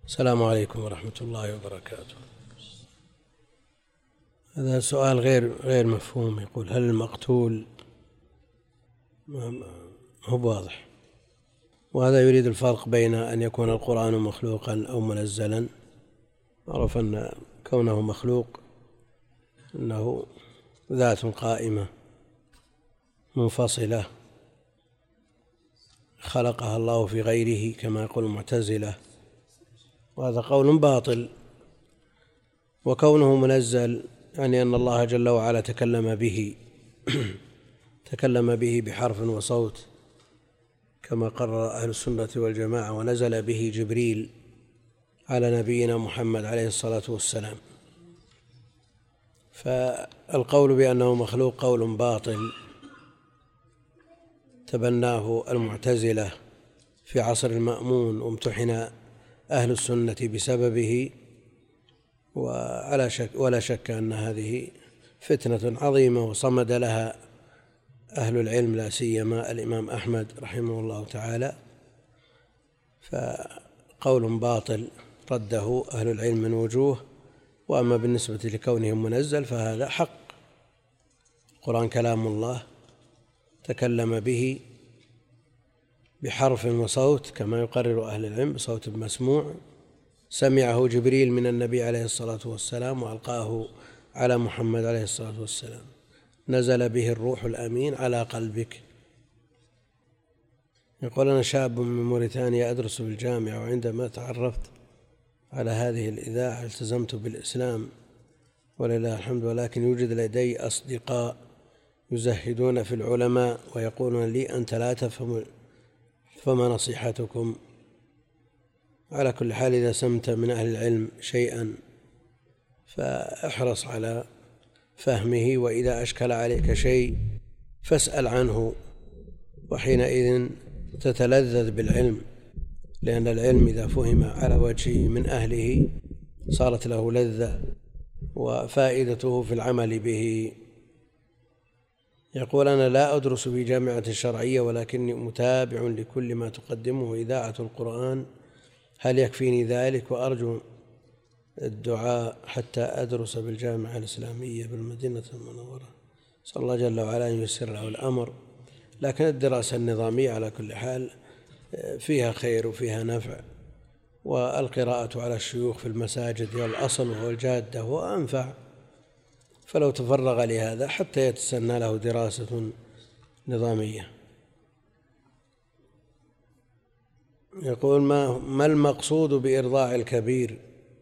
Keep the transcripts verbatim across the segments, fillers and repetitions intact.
السلام عليكم ورحمة الله وبركاته. هذا سؤال غير غير مفهوم. يقول: هل المقتول هو واضح؟ وهذا يريد الفرق بين أن يكون القرآن مخلوقا أو منزلا. عرف أن كونه مخلوق أنه ذات قائمة منفصلة خلقها الله في غيره كما يقول المعتزلة، وهذا قول باطل. وكونه منزل يعني أن الله جل وعلا تكلم به تكلم به بحرف وصوت كما قرر أهل السنة والجماعة، ونزل به جبريل على نبينا محمد عليه الصلاة والسلام. فالقول بأنه مخلوق قول باطل تبناه المعتزلة في عصر المأمون، وامتحن أهل السنة بسببه، ولا شك, ولا شك أن هذه فتنة عظيمة وصمد لها أهل العلم، لا سيما الإمام أحمد رحمه الله تعالى. فقول باطل رده أهل العلم من وجوه. وأما بالنسبة لكونه منزل فهذا حق. القرآن كلام الله تكلم به بحرف وصوت كما يقرر أهل العلم، بصوت مسموع سمعه جبريل من النبي عليه الصلاة والسلام وألقاه على محمد عليه الصلاة والسلام، نزل به الروح الأمين على قلبك. يقول: أنا شاب من موريتانيا أدرس بالجامعة، وعندما تعرفت على هذه الإذاعة التزمت بالإسلام ولله الحمد، ولكن يوجد لدي أصدقاء يزهدون في العلماء ويقولون لي: أنت لا تفهم، فما نصيحتكم؟ على كل حال، إذا سمت من أهل العلم شيئا فاحرص على فهمه، وإذا أشكل عليك شيء فاسأل عنه، وحينئذ تتلذذ بالعلم، لأن العلم إذا فهم على وجهه من أهله صارت له لذة وفائدته في العمل به. يقول: أنا لا أدرس في جامعة شرعية، ولكني متابع لكل ما تقدمه إذاعة القرآن، هل يكفيني ذلك؟ وأرجو الدعاء حتى أدرس بالجامعة الإسلامية بالمدينة المنورة. صلى الله جل وعلا أن ييسر له الأمر. لكن الدراسة النظامية على كل حال فيها خير وفيها نفع، والقراءة على الشيوخ في المساجد هي الأصل وهو الجادة هو أنفع، فلو تفرغ لهذا حتى يتسنى له دراسة نظامية. يقول: ما, ما المقصود بإرضاع الكبير؟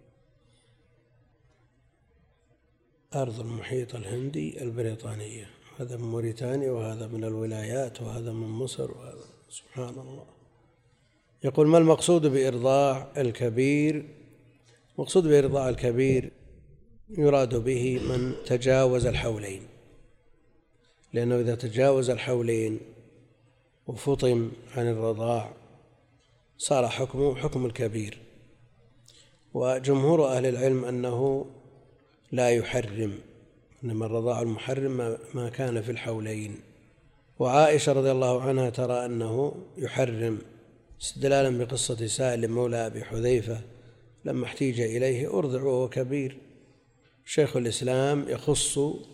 أرض المحيط الهندي البريطانية، هذا من موريتانيا وهذا من الولايات وهذا من مصر وهذا سبحان الله. يقول: ما المقصود بإرضاع الكبير؟ المقصود بإرضاع الكبير يراد به من تجاوز الحولين، لأنه إذا تجاوز الحولين وفطم عن الرضاع صار حكمه حكم الكبير. وجمهور أهل العلم أنه لا يحرم، إنما الرضاع المحرم ما كان في الحولين. وعائشة رضي الله عنها ترى أنه يحرم، استدلالا بقصة سالم مولى أبي حذيفة لما احتيج إليه أرضع وهو كبير. شيخ الإسلام يخص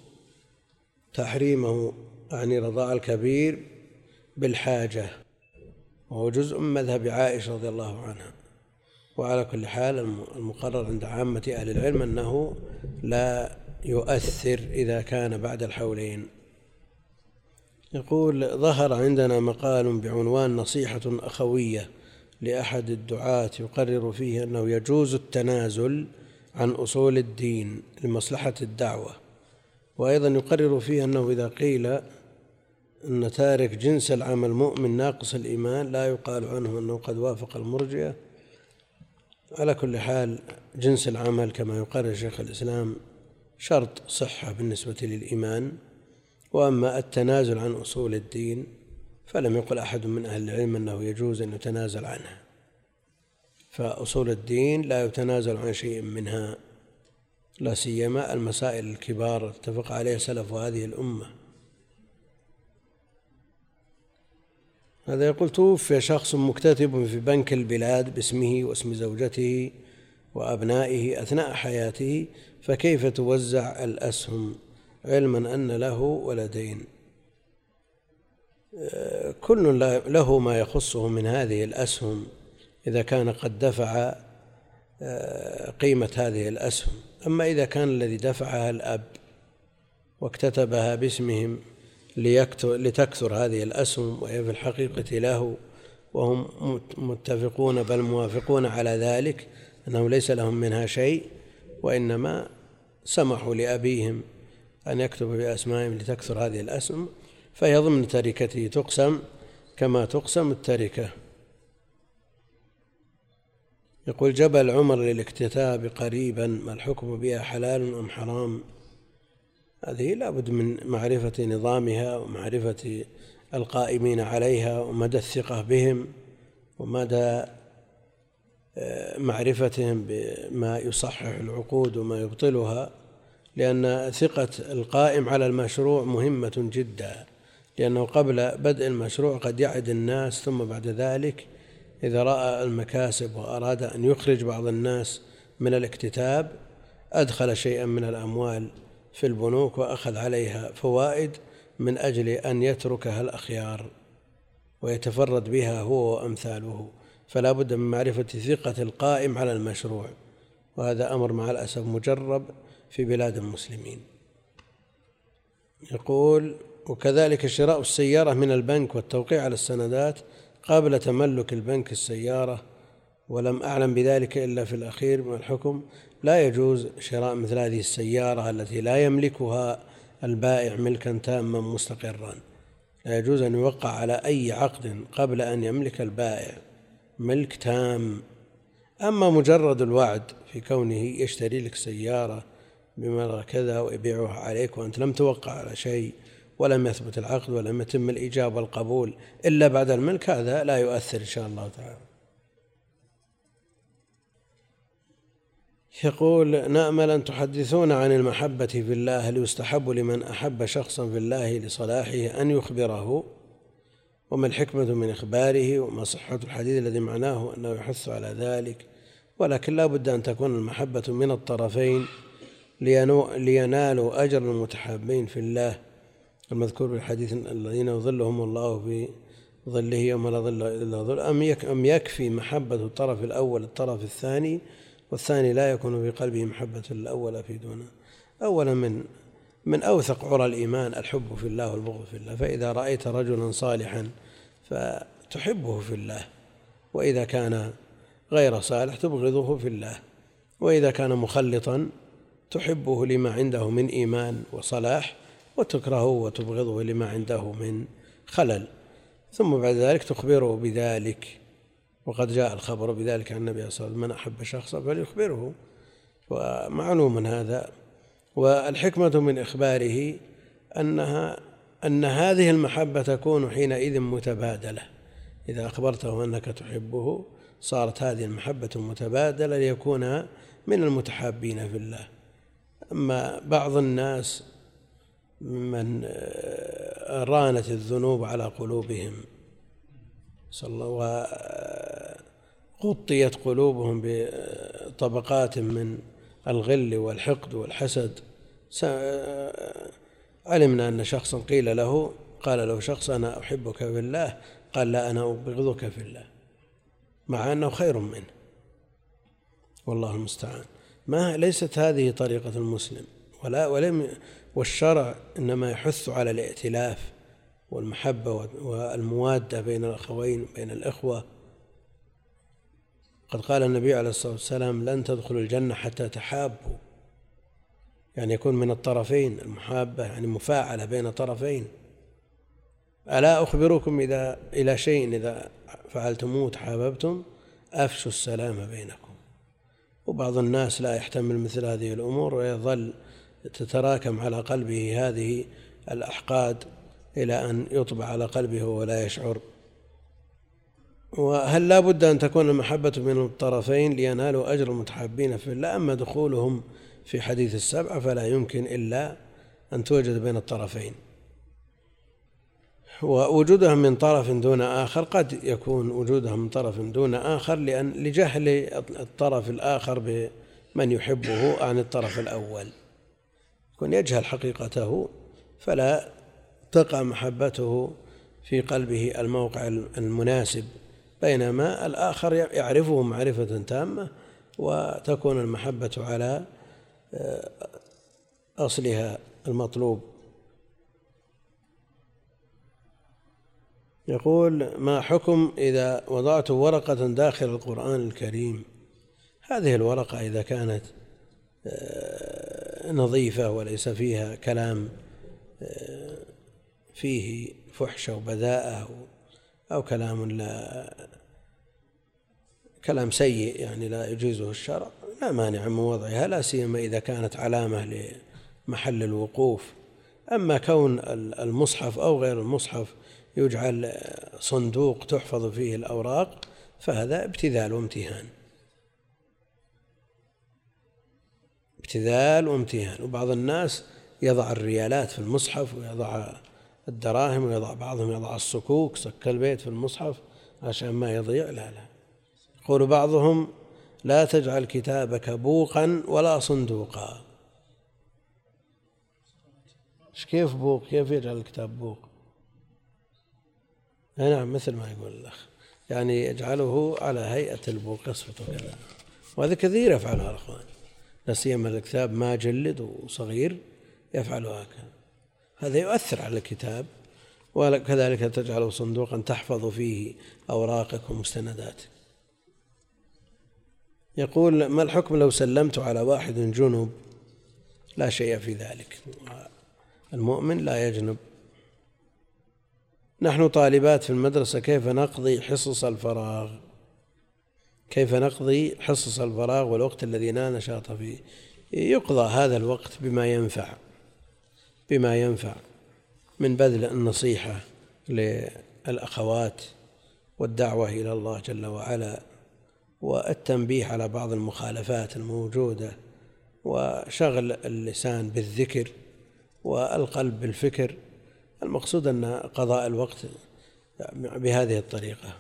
تحريمه عن رضاع الكبير بالحاجة، وهو جزء من مذهب عائشة رضي الله عنها. وعلى كل حال المقرر عند عامة أهل العلم أنه لا يؤثر إذا كان بعد الحولين. يقول: ظهر عندنا مقال بعنوان نصيحة أخوية لأحد الدعاة يقرر فيه أنه يجوز التنازل عن أصول الدين لمصلحة الدعوة، وأيضا يقرر فيه أنه إذا قيل أن تارك جنس العمل مؤمن ناقص الإيمان لا يقال عنه أنه قد وافق المرجئة. على كل حال جنس العمل كما يقرر شيخ الإسلام شرط صحة بالنسبة للإيمان، وأما التنازل عن أصول الدين فلم يقل أحد من أهل العلم أنه يجوز أن يتنازل عنها، فأصول الدين لا يتنازل عن شيء منها، لا سيما المسائل الكبار اتفق عليها سلف هذه الأمة. هذا يقول: توفي شخص مكتتب في بنك البلاد باسمه واسم زوجته وأبنائه أثناء حياته، فكيف توزع الأسهم علما أن له ولدين؟ كل له ما يخصه من هذه الأسهم إذا كان قد دفع قيمة هذه الأسهم. أما إذا كان الذي دفعها الأب واكتتبها باسمهم لتكثر هذه الأسهم وهي في الحقيقة له، وهم متفقون بل موافقون على ذلك أنه ليس لهم منها شيء، وإنما سمحوا لأبيهم أن يكتب بأسمائهم لتكثر هذه الأسهم، فهي ضمن تركته تقسم كما تقسم التركة. يقول: جبل عمر للاكتتاب قريبا، ما الحكم بها، حلال أم حرام؟ هذه لابد من معرفة نظامها ومعرفة القائمين عليها ومدى الثقة بهم ومدى معرفتهم بما يصحح العقود وما يبطلها، لأن ثقة القائم على المشروع مهمة جدا، لأنه قبل بدء المشروع قد يعد الناس، ثم بعد ذلك إذا رأى المكاسب وأراد أن يخرج بعض الناس من الاكتتاب أدخل شيئا من الأموال في البنوك وأخذ عليها فوائد من أجل أن يتركها الأخيار ويتفرد بها هو وأمثاله. فلا بد من معرفة ثقة القائم على المشروع، وهذا أمر مع الأسف مجرب في بلاد المسلمين. يقول: وكذلك شراء السيارة من البنك والتوقيع على السندات قبل تملك البنك السيارة، ولم أعلم بذلك إلا في الأخير، ما الحكم؟ لا يجوز شراء مثل هذه السيارة التي لا يملكها البائع ملكا تاما مستقرا، لا يجوز أن يوقع على أي عقد قبل أن يملك البائع ملك تام. أما مجرد الوعد في كونه يشتري لك سيارة بمبلغ كذا ويبيعها عليك وأنت لم توقع على شيء ولم يثبت العقد ولم يتم الإجابة والقبول إلا بعد الملك، هذا لا يؤثر إن شاء الله تعالى. يقول: نأمل أن تحدثون عن المحبة في الله، هل يستحب لمن أحب شخصا في الله لصلاحه أن يخبره؟ وما الحكمة من إخباره؟ وما صحة الحديث الذي معناه أنه يحث على ذلك؟ ولكن لا بد أن تكون المحبة من الطرفين لينالوا أجر المتحابين في الله المذكور في الحديث: الذين يظلهم الله في ظله يوم لا ظل إلا ظله. أم يكفي محبة الطرف الأول الطرف الثاني، والثاني لا يكون في قلبه محبة الأول في دونه؟ أولا من من أوثق عرى الإيمان الحب في الله والبغض في الله، فإذا رأيت رجلا صالحا فتحبه في الله، وإذا كان غير صالح تبغضه في الله، وإذا كان مخلطا تحبه لما عنده من إيمان وصلاح وتكرهه وتبغضه لما عنده من خلل، ثم بعد ذلك تخبره بذلك. وقد جاء الخبر بذلك عن النبي صلى الله عليه وسلم: من أحب شخصا فليخبره، ومعلوم هذا. والحكمة من إخباره أنها أن هذه المحبة تكون حينئذ متبادلة، إذا أخبرته أنك تحبه صارت هذه المحبة متبادلة ليكون من المتحابين في الله. أما بعض الناس من رانت الذنوب على قلوبهم وغطيت قلوبهم بطبقات من الغل والحقد والحسد، علمنا أن شخصا قيل له قال له شخص: أنا أحبك في الله، قال: لا، أنا أبغضك في الله، مع أنه خير منه، والله المستعان. ما ليست هذه طريقة المسلم، ولا ولم والشرع إنما يحث على الائتلاف والمحبة والموادة بين الأخوين بين الإخوة. قد قال النبي عليه الصلاة والسلام: لن تدخلوا الجنة حتى تحابوا، يعني يكون من الطرفين المحابة، يعني مفاعلة بين طرفين. ألا أخبركم إذا إلى شيء إذا فعلتموه تحاببتم؟ أفشوا السلام بينكم. وبعض الناس لا يحتمل مثل هذه الأمور ويظل تتراكم على قلبه هذه الأحقاد إلى أن يطبع على قلبه ولا يشعر. وهل لا بد أن تكون المحبة من الطرفين لينالوا أجر المتحابين في الله؟ أما دخولهم في حديث السبعة فلا يمكن إلا أن توجد بين الطرفين. ووجودهم من طرف دون آخر قد يكون وجودهم من طرف دون آخر لأن لجهل الطرف الآخر بمن يحبه عن الطرف الأول، يكون يجهل حقيقته فلا تقع محبته في قلبه الموقع المناسب، بينما الآخر يعرفه معرفة تامة وتكون المحبة على أصلها المطلوب. يقول: ما حكم إذا وضعت ورقة داخل القرآن الكريم؟ هذه الورقة إذا كانت نظيفة وليس فيها كلام فيه فحش أو بذاءة أو كلام لا كلام سيء يعني لا يجيزه الشرع، لا مانع من وضعها، لا سيما إذا كانت علامة لمحل الوقوف. أما كون المصحف أو غير المصحف يجعل صندوق تحفظ فيه الأوراق فهذا ابتذال وامتهان، ابتذال وامتهان. وبعض الناس يضع الريالات في المصحف ويضع الدراهم ويضع بعضهم يضع الصكوك صك البيت في المصحف عشان ما يضيع. لا لا يقول بعضهم: لا تجعل كتابك بوقا ولا صندوقا. ايش كيف بوق؟ كيف يجعل الكتاب بوق؟ نعم مثل ما يقول الأخ، يعني يجعله على هيئة البوق يصفط كذا، وهذا كثير يفعلها الأخوان، لا سيما الكتاب ما جلد وصغير يفعل هكذا، هذا يؤثر على الكتاب. وكذلك تجعله صندوقا تحفظ فيه أوراقك ومستنداتك. يقول: ما الحكم لو سلمت على واحد جنب؟ لا شيء في ذلك، المؤمن لا يجنب. نحن طالبات في المدرسة، كيف نقضي حصص الفراغ؟ كيف نقضي حصص الفراغ والوقت الذي لا نشاط فيه؟ يقضى هذا الوقت بما ينفع بما ينفع من بذل النصيحة للأخوات والدعوة إلى الله جل وعلا والتنبيه على بعض المخالفات الموجودة وشغل اللسان بالذكر والقلب بالفكر. المقصود أن قضاء الوقت بهذه الطريقة.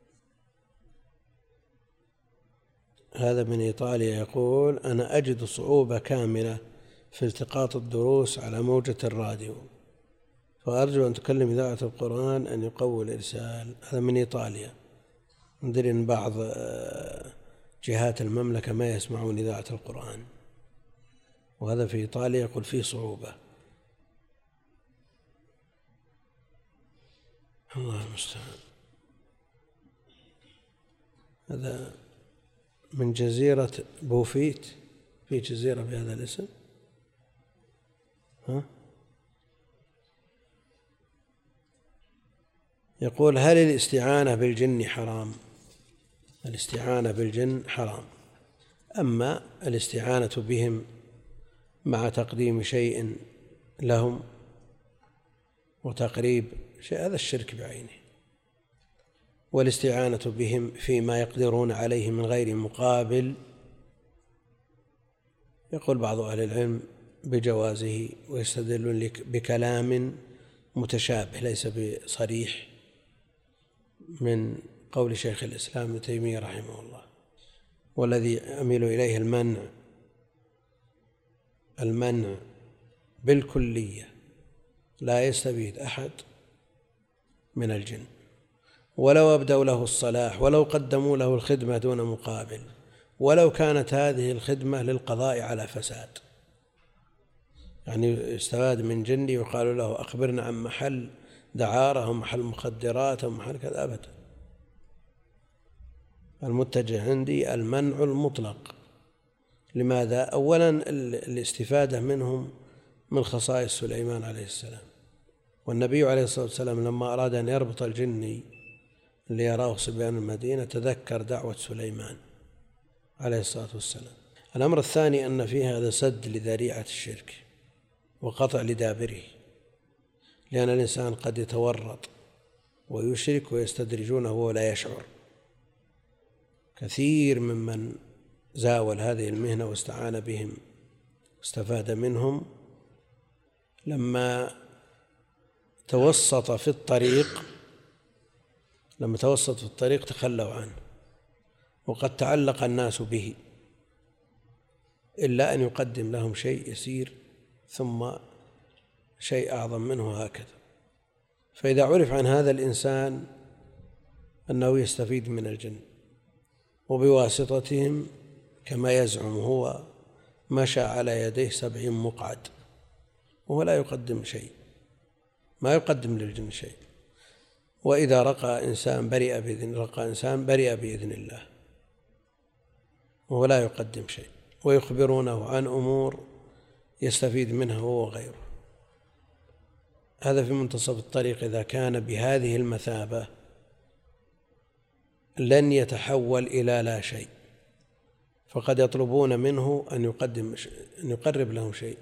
هذا من إيطاليا يقول: أنا أجد صعوبة كاملة في التقاط الدروس على موجة الراديو، فأرجو أن تكلم إذاعة القرآن أن يقوي الإرسال. هذا من إيطاليا. ندري أن بعض جهات المملكة ما يسمعون إذاعة القرآن، وهذا في إيطاليا يقول فيه صعوبة. الله المستعان. هذا من جزيرة بوفيت، في جزيرة بهذا الاسم. ها؟ يقول: هل الاستعانة بالجن حرام؟ الاستعانة بالجن حرام، أما الاستعانة بهم مع تقديم شيء لهم وتقريب شيء هذا الشرك بعينه، والاستعانة بهم فيما يقدرون عليه من غير مقابل يقول بعض أهل العلم بجوازه، ويستدلون بكلام متشابه ليس بصريح من قول شيخ الإسلام ابن تيمية رحمه الله. والذي أميل إليه المنع المنع بالكلية، لا يستفيد أحد من الجن ولو أبدوا له الصلاح، ولو قدموا له الخدمة دون مقابل، ولو كانت هذه الخدمة للقضاء على فساد. يعني يستفاد من جن يقال له أخبرنا عن محل دعارة ومحل مخدرات ومحل كذا، أبدا. المتجه عندي المنع المطلق. لماذا؟ أولا الاستفادة منهم من خصائص سليمان عليه السلام، والنبي عليه الصلاة والسلام لما أراد أن يربط الجني ليراه صبيان المدينة تذكر دعوة سليمان عليه الصلاة والسلام. الأمر الثاني أن فيه هذا سد لذريعة الشرك وقطع لدابره، لأن الإنسان قد يتورط ويشرك ويستدرجونه ولا يشعر. كثير ممن زاول هذه المهنة واستعان بهم واستفاد منهم لما توسط في الطريق، لما توسط في الطريق تخلوا عنه، وقد تعلق الناس به، إلا أن يقدم لهم شيء يسير ثم شيء أعظم منه هكذا. فإذا عرف عن هذا الإنسان أنه يستفيد من الجن وبواسطتهم كما يزعم هو مشى على يديه سبعين مقعد وهو لا يقدم شيء، ما يقدم للجن شيء، وإذا رقى إنسان برئ بإذن رقى إنسان برئ بإذن الله وهو لا يقدم شيء، ويخبرونه عن أمور يستفيد منها هو وغيره. هذا في منتصف الطريق إذا كان بهذه المثابة لن يتحول إلى لا شيء، فقد يطلبون منه أن يقدم أن يقرب لهم شيء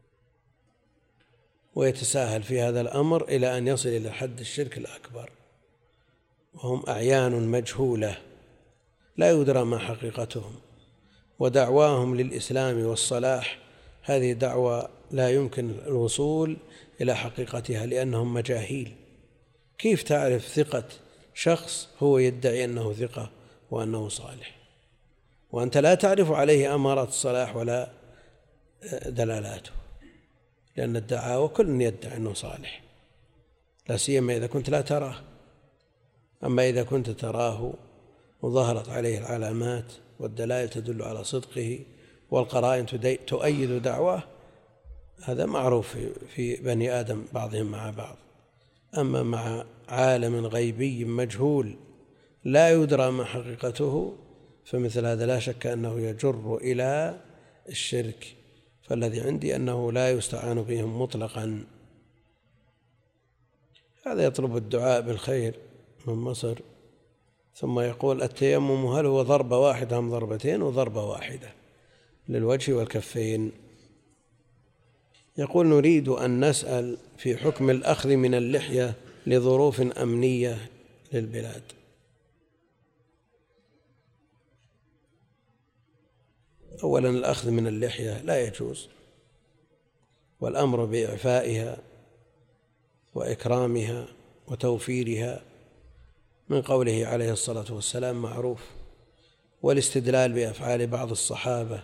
ويتساهل في هذا الأمر إلى أن يصل إلى حد الشرك الأكبر، وهم أعيان مجهولة لا يدرى ما حقيقتهم، ودعواهم للإسلام والصلاح هذه دعوة لا يمكن الوصول إلى حقيقتها لأنهم مجاهيل. كيف تعرف ثقة شخص هو يدعي أنه ثقة وأنه صالح وأنت لا تعرف عليه أمارات الصلاح ولا دلالاته؟ لأن الدعاوى كل يدعي أنه صالح، لا سيما إذا كنت لا تراه. أما إذا كنت تراه وظهرت عليه العلامات والدلائل تدل على صدقه والقرائن تؤيد دعواه، هذا معروف في بني آدم بعضهم مع بعض. أما مع عالم غيبي مجهول لا يدرى ما حقيقته فمثل هذا لا شك أنه يجر إلى الشرك. فالذي عندي أنه لا يستعان بهم مطلقا. هذا يطلب الدعاء بالخير من مصر ثم يقول التيمم هل هو ضربة واحدة أم ضربتين؟ وضربة واحدة للوجه والكفين. يقول نريد أن نسأل في حكم الأخذ من اللحية لظروف أمنية للبلاد. أولا الأخذ من اللحية لا يجوز، والأمر بإعفائها وإكرامها وتوفيرها من قوله عليه الصلاة والسلام معروف، والاستدلال بأفعال بعض الصحابة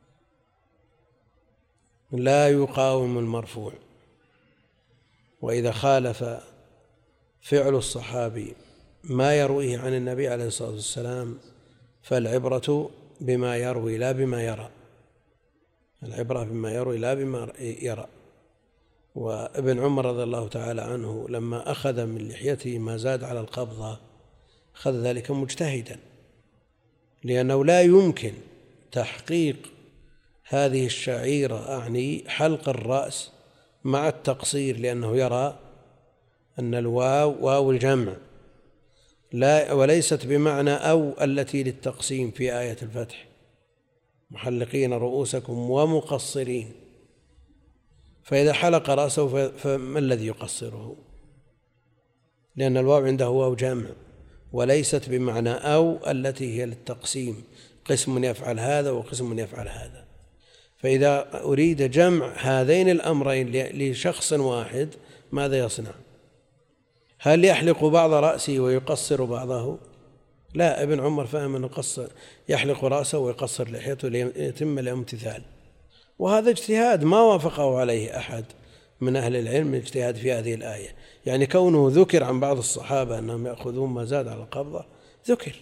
لا يقاوم المرفوع، وإذا خالف فعل الصحابي ما يرويه عن النبي عليه الصلاة والسلام فالعبرة بما يروي لا بما يرى، العبرة بما يروي لا بما يرى. وابن عمر رضي الله تعالى عنه لما أخذ من لحيته ما زاد على القبضة أخذ ذلك مجتهدا، لأنه لا يمكن تحقيق هذه الشعيرة أعني حلق الرأس مع التقصير، لأنه يرى أن الواو واو الجمع لا وليست بمعنى أو التي للتقسيم في آية الفتح محلقين رؤوسكم ومقصرين، فإذا حلق رأسه فما الذي يقصره؟ لأن الواو عنده واو جمع وليست بمعنى أو التي هي للتقسيم، قسم يفعل هذا وقسم يفعل هذا. فإذا أريد جمع هذين الأمرين لشخص واحد ماذا يصنع؟ هل يحلق بعض رأسه ويقصر بعضه؟ لا، ابن عمر فهم أنه يحلق رأسه ويقصر لحيته ليتم الامتثال، وهذا اجتهاد ما وافقه عليه أحد من أهل العلم الاجتهاد في هذه الآية. يعني كونه ذكر عن بعض الصحابة أنهم يأخذون ما زاد على القبضة ذكر،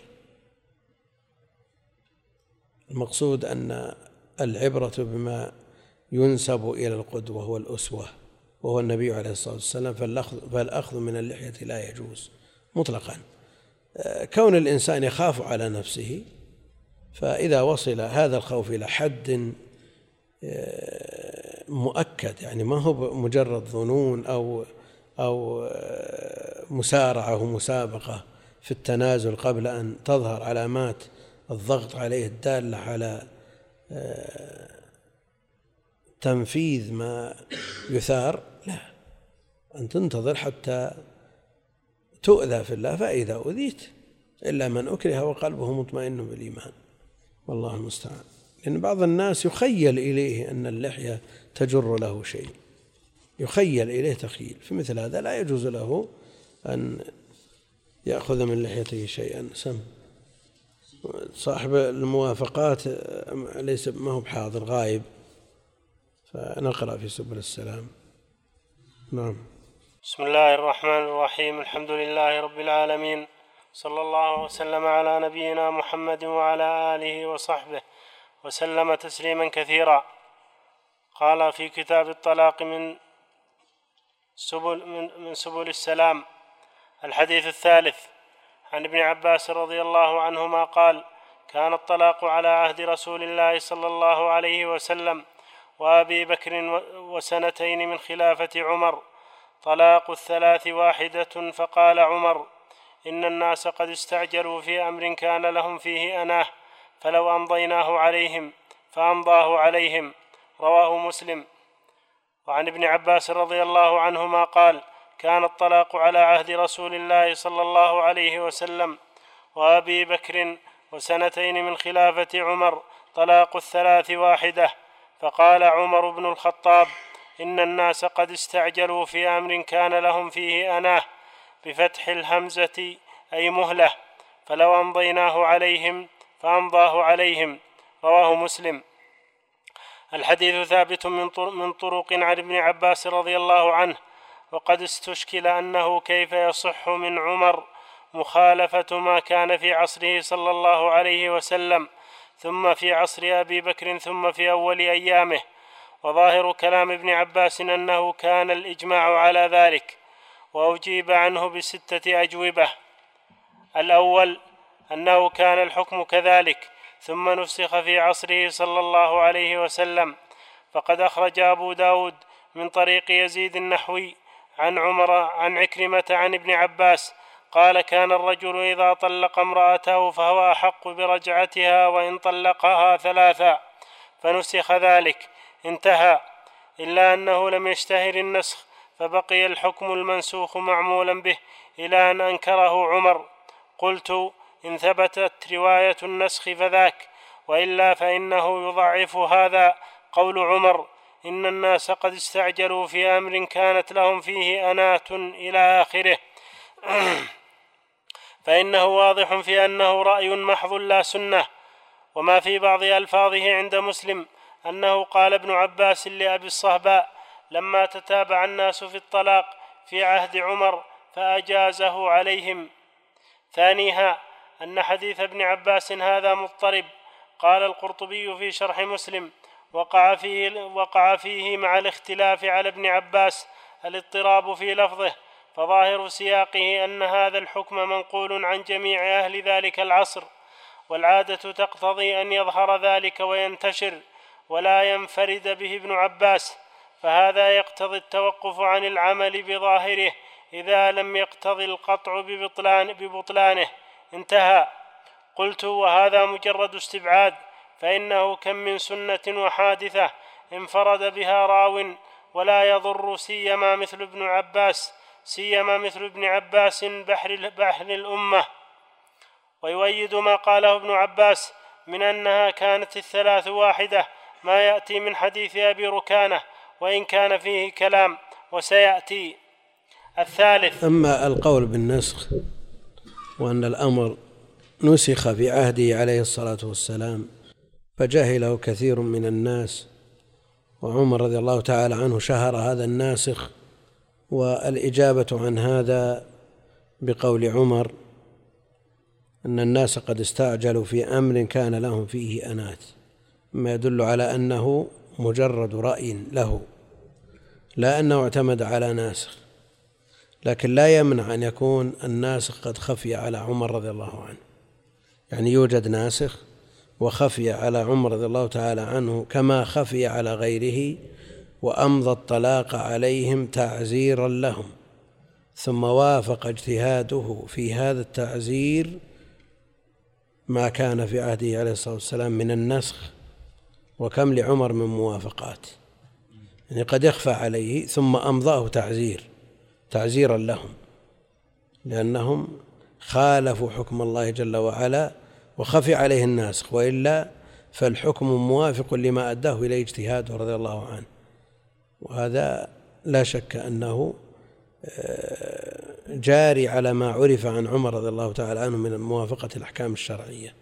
المقصود أن العبرة بما ينسب إلى القدوة والأسوة وهو النبي عليه الصلاة والسلام، فالأخذ من اللحية لا يجوز مطلقا. كون الإنسان يخاف على نفسه، فإذا وصل هذا الخوف إلى حد مؤكد، يعني ما هو مجرد ظنون أو أو مسارعة ومسابقة في التنازل قبل أن تظهر علامات الضغط عليه الدالة على تنفيذ ما يثار، لا، أن تنتظر حتى تؤذى في الله، فإذا أذيت إلا من أكره وقلبه مطمئن بالإيمان، والله المستعان. لأن بعض الناس يخيل إليه أن اللحية تجر له شيء، يخيل إليه تخيل، في مثل هذا لا يجوز له أن يأخذ من لحيته شيئا. سم صاحب الموافقات ليس ما هو بحاضر، غائب، فنقرأ في سبل السلام. نعم. بسم الله الرحمن الرحيم. الحمد لله رب العالمين، صلى الله وسلم على نبينا محمد وعلى آله وصحبه وسلم تسليما كثيرا. قال في كتاب الطلاق من سبل, من, من سبل السلام: الحديث الثالث، عن ابن عباس رضي الله عنهما قال: كان الطلاق على عهد رسول الله صلى الله عليه وسلم وأبي بكر وسنتين من خلافة عمر، طلاق الثلاث واحدة. فقال عمر: إن الناس قد استعجلوا في أمر كان لهم فيه أناه، فلو أمضيناه عليهم فأمضاه عليهم. رواه مسلم. وعن ابن عباس رضي الله عنهما قال: كان الطلاق على عهد رسول الله صلى الله عليه وسلم وأبي بكر وسنتين من خلافة عمر، طلاق الثلاث واحدة. فقال عمر بن الخطاب: إن الناس قد استعجلوا في أمر كان لهم فيه أناه، بفتح الهمزة أي مهلة، فلو أمضيناه عليهم فأمضاه عليهم. رواه مسلم. الحديث ثابت من طرق عن ابن عباس رضي الله عنه، وقد استشكل أنه كيف يصح من عمر مخالفة ما كان في عصره صلى الله عليه وسلم، ثم في عصر أبي بكر، ثم في أول أيامه. وظاهر كلام ابن عباس أنه كان الإجماع على ذلك، وأجيب عنه بستة أجوبة. الأول أنه كان الحكم كذلك، ثم نسخ في عصره صلى الله عليه وسلم. فقد أخرج أبو داود من طريق يزيد النحوي عن عمر عن عكرمة عن ابن عباس قال: كان الرجل إذا طلق امرأته فهو أحق برجعتها وإن طلقها ثلاثا، فنسخ ذلك. انتهى. إلا أنه لم يشتهر النسخ، فبقي الحكم المنسوخ معمولا به إلى أن أنكره عمر. قلت: إن ثبتت رواية النسخ فذاك، وإلا فإنه يضعف هذا قول عمر: إن الناس قد استعجلوا في أمر كانت لهم فيه أنات إلى آخره. فإنه واضح في أنه رأي محض لا سنة. وما في بعض ألفاظه عند مسلم أنه قال ابن عباس لأبي الصهباء لما تتابع الناس في الطلاق في عهد عمر فأجازه عليهم. ثانيها أن حديث ابن عباس هذا مضطرب. قال القرطبي في شرح مسلم: وقع فيه, وقع فيه مع الاختلاف على ابن عباس الاضطراب في لفظه، فظاهر سياقه أن هذا الحكم منقول عن جميع أهل ذلك العصر، والعادة تقتضي أن يظهر ذلك وينتشر ولا ينفرد به ابن عباس، فهذا يقتضي التوقف عن العمل بظاهره إذا لم يقتضي القطع ببطلان ببطلانه. انتهى. قلت: وهذا مجرد استبعاد، فإنه كم من سنة وحادثة انفرد بها راو ولا يضر، سيما مثل ابن عباس سيما مثل ابن عباس بحر, بحر الأمة. ويؤيد ما قاله ابن عباس من أنها كانت الثلاث واحدة ما يأتي من حديث أبي ركانة، وإن كان فيه كلام وسيأتي. الثالث: أما القول بالنسخ وأن الأمر نسخ في عهده عليه الصلاة والسلام فجهله كثير من الناس، وعمر رضي الله تعالى عنه شهر هذا الناسخ. والإجابة عن هذا بقول عمر: أن الناس قد استعجلوا في أمر كان لهم فيه أنات، ما يدل على أنه مجرد رأي له، لا أنه اعتمد على ناسخ. لكن لا يمنع أن يكون الناسخ قد خفي على عمر رضي الله عنه، يعني يوجد ناسخ وخفي على عمر رضي الله تعالى عنه كما خفي على غيره، وأمضى الطلاق عليهم تعزيرا لهم، ثم وافق اجتهاده في هذا التعزير ما كان في عهده عليه الصلاة والسلام من النسخ. وكم لعمر من موافقات، يعني قد يخفى عليه ثم أمضاه تعزير تعزيرا لهم، لأنهم خالفوا حكم الله جل وعلا وخفي عليه الناسخ، وإلا فالحكم موافق لما أداه إليه اجتهاده رضي الله عنه. وهذا لا شك أنه جاري على ما عرف عن عمر رضي الله تعالى عنه من موافقة الأحكام الشرعية.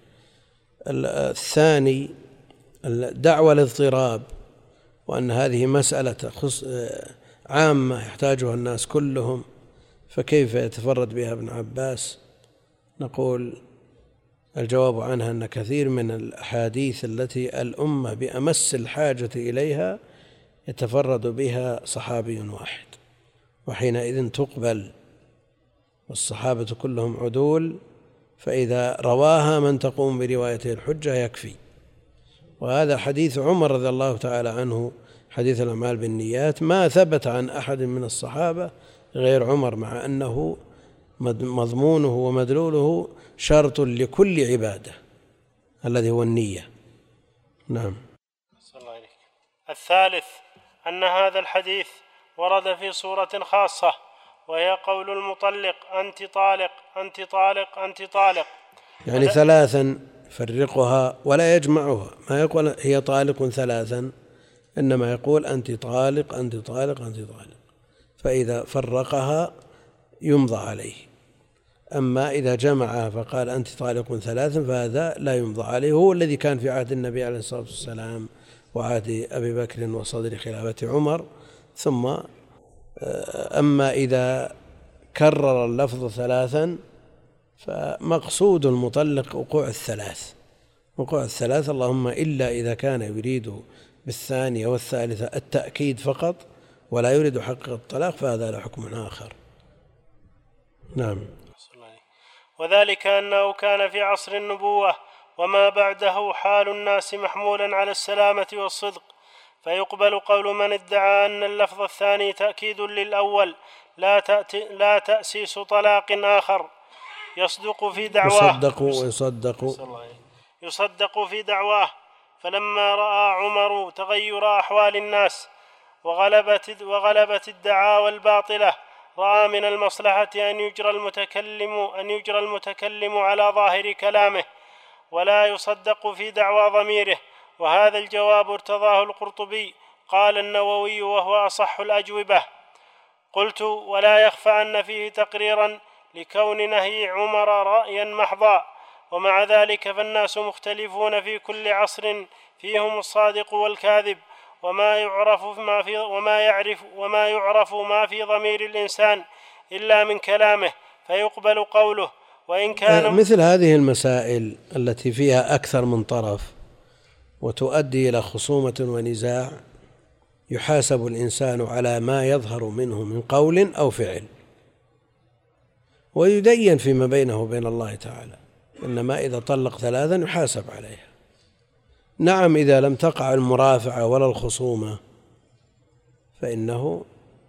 الثاني الدعوة الاضطراب، وأن هذه مسألة عامة يحتاجها الناس كلهم، فكيف يتفرد بها ابن عباس؟ نقول الجواب عنها أن كثير من الأحاديث التي الأمة بأمس الحاجة إليها يتفرد بها صحابي واحد، وحينئذ تقبل، والصحابة كلهم عدول، فإذا رواها من تقوم بروايته الحجة يكفي. وهذا حديث عمر رضي الله تعالى عنه، حديث الأعمال بالنيات، ما ثبت عن أحد من الصحابة غير عمر، مع أنه مضمونه ومدلوله شرط لكل عبادة الذي هو النية. نعم. صلى الله عليك. الثالث أن هذا الحديث ورد في صورة خاصة، وهي قول المطلق أنت طالق أنت طالق أنت طالق، يعني ثلاثا فرقها ولا يجمعها، ما يقول هي طالق ثلاثا، إنما يقول أنت طالق أنت طالق أنت طالق، فإذا فرقها يمضى عليه. أما إذا جمعها فقال أنت طالق ثلاثا فهذا لا يمضى عليه، هو الذي كان في عهد النبي عليه الصلاة والسلام وعهد أبي بكر وصدر خلافة عمر. ثم أما إذا كرر اللفظ ثلاثا فمقصود المطلق وقوع الثلاث وقوع الثلاث اللهم إلا إذا كان يريد بالثانية والثالثة التأكيد فقط ولا يريد حق الطلاق، فهذا له حكم آخر. نعم. وذلك أنه كان في عصر النبوة وما بعده حال الناس محمولا على السلامة والصدق، فيقبل قول من ادعى أن اللفظ الثاني تأكيد للأول لا, لا تأسيس طلاق آخر، يصدق في دعواه يصدق ويصدق يصدق في دعواه. فلما رأى عمر تغير أحوال الناس وغلبت, وغلبت الدعاوى الباطلة، رأى من المصلحة أن يجرى المتكلم أن يجرى المتكلم على ظاهر كلامه ولا يصدق في دعوى ضميره، وهذا الجواب ارتضاه القرطبي. قال النووي وهو أصح الأجوبة. قلت ولا يخفى أن فيه تقريرا لكون نهي عمر رأيا محضا، ومع ذلك فالناس مختلفون في كل عصر فيهم الصادق والكاذب، وما يعرف ما في وما يعرف وما يعرف ما في ضمير الإنسان إلا من كلامه، فيقبل قوله وإن كان مثل هذه المسائل التي فيها أكثر من طرف وتؤدي إلى خصومة ونزاع، يحاسب الإنسان على ما يظهر منه من قول أو فعل، ويدين فيما بينه وبين الله تعالى، إنما إذا طلق ثلاثا يحاسب عليها. نعم، إذا لم تقع المرافعة ولا الخصومة فإنه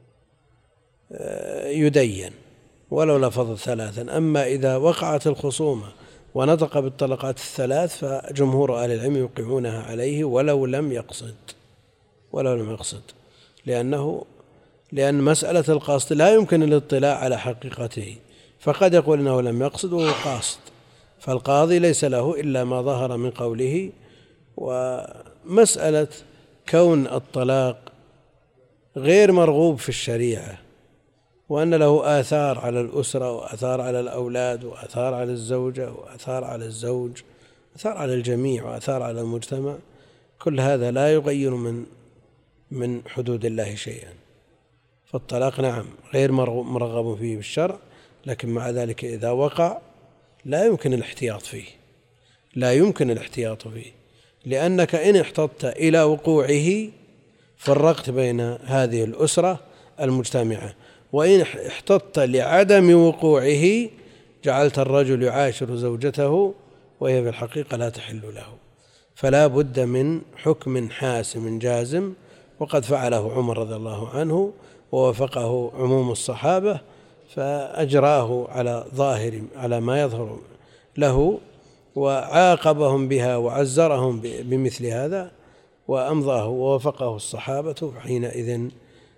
يدين ولو لفظ ثلاثا. أما إذا وقعت الخصومة ونطق بالطلقات الثلاث فجمهور أهل العلم يوقعونها عليه ولو لم يقصد ولو لم يقصد لأنه لأن مسألة القصد لا يمكن الاطلاع على حقيقته، فقد يقول إنه لم يقصد وهو قاصد، فالقاضي ليس له إلا ما ظهر من قوله. ومسألة كون الطلاق غير مرغوب في الشريعة، وأن له آثار على الأسرة وآثار على الأولاد وآثار على الزوجة وآثار على الزوج، آثار على الجميع وآثار على المجتمع، كل هذا لا يغير من من حدود الله شيئا. فالطلاق نعم غير مرغب فيه بالشرع، لكن مع ذلك إذا وقع لا يمكن الاحتياط فيه لا يمكن الاحتياط فيه لأنك إن احتطت إلى وقوعه فرقت بين هذه الأسرة المجتمعة، وإن احتطت لعدم وقوعه جعلت الرجل يعاشر زوجته وهي في الحقيقة لا تحل له. فلا بد من حكم حاسم جازم، وقد فعله عمر رضي الله عنه ووافقه عموم الصحابة، فأجراه على ظاهر على ما يظهر له، وعاقبهم بها وعزرهم بمثل هذا وأمضاه ووافقه الصحابة. حينئذ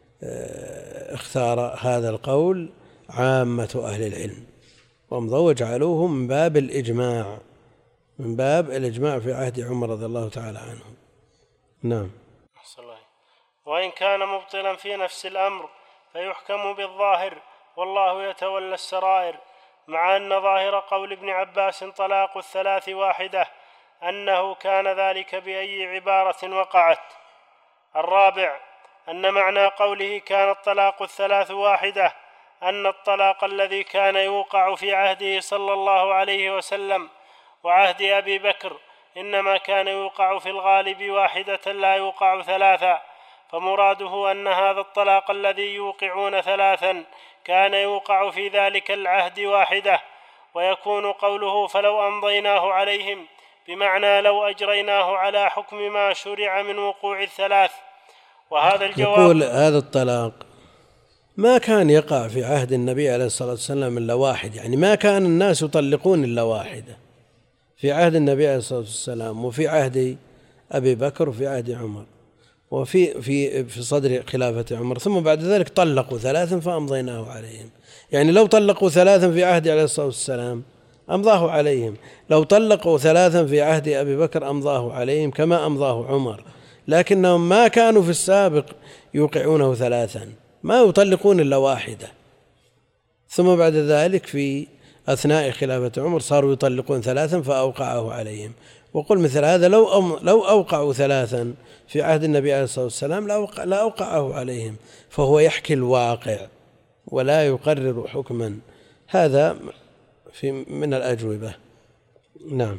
اختار هذا القول عامة أهل العلم وامضوا وجعلوه من باب الإجماع من باب الإجماع في عهد عمر رضي الله تعالى عنه. نعم. وإن كان مبطلا في نفس الأمر فيحكم بالظاهر والله يتولى السرائر، مع أن ظاهر قول ابن عباس طلاق الثلاث واحدة أنه كان ذلك بأي عبارة وقعت. الرابع أن معنى قوله كان الطلاق الثلاث واحدة أن الطلاق الذي كان يوقع في عهده صلى الله عليه وسلم وعهد أبي بكر إنما كان يوقع في الغالب واحدة لا يوقع ثلاثا، فمراده أن هذا الطلاق الذي يوقعون ثلاثا كان يوقع في ذلك العهد واحدة، ويكون قوله فلو أمضيناه عليهم بمعنى لو أجريناه على حكم ما شرع من وقوع الثلاث. وهذا الجواب يقول هذا الطلاق ما كان يقع في عهد النبي عليه الصلاة والسلام إلا واحد، يعني ما كان الناس يطلقون إلا واحدة في عهد النبي عليه الصلاة والسلام وفي عهد أبي بكر وفي عهد عمر وفي في في صدر خلافة عمر، ثم بعد ذلك طلقوا ثلاثا فأمضيناه عليهم. يعني لو طلقوا ثلاثا في عهد عليه الصلاة والسلام أمضاه عليهم، لو طلقوا ثلاثا في عهد أبي بكر أمضاه عليهم كما أمضاه عمر، لكنهم ما كانوا في السابق يوقعونه ثلاثا، ما يطلقون إلا واحدة. ثم بعد ذلك في أثناء خلافة عمر صاروا يطلقون ثلاثا فأوقعه عليهم. وقل مثل هذا لو لو أوقعوا ثلاثا في عهد النبي عليه الصلاة والسلام لا أوقعه عليهم، فهو يحكي الواقع ولا يقرر حكما. هذا في من الأجوبة. نعم.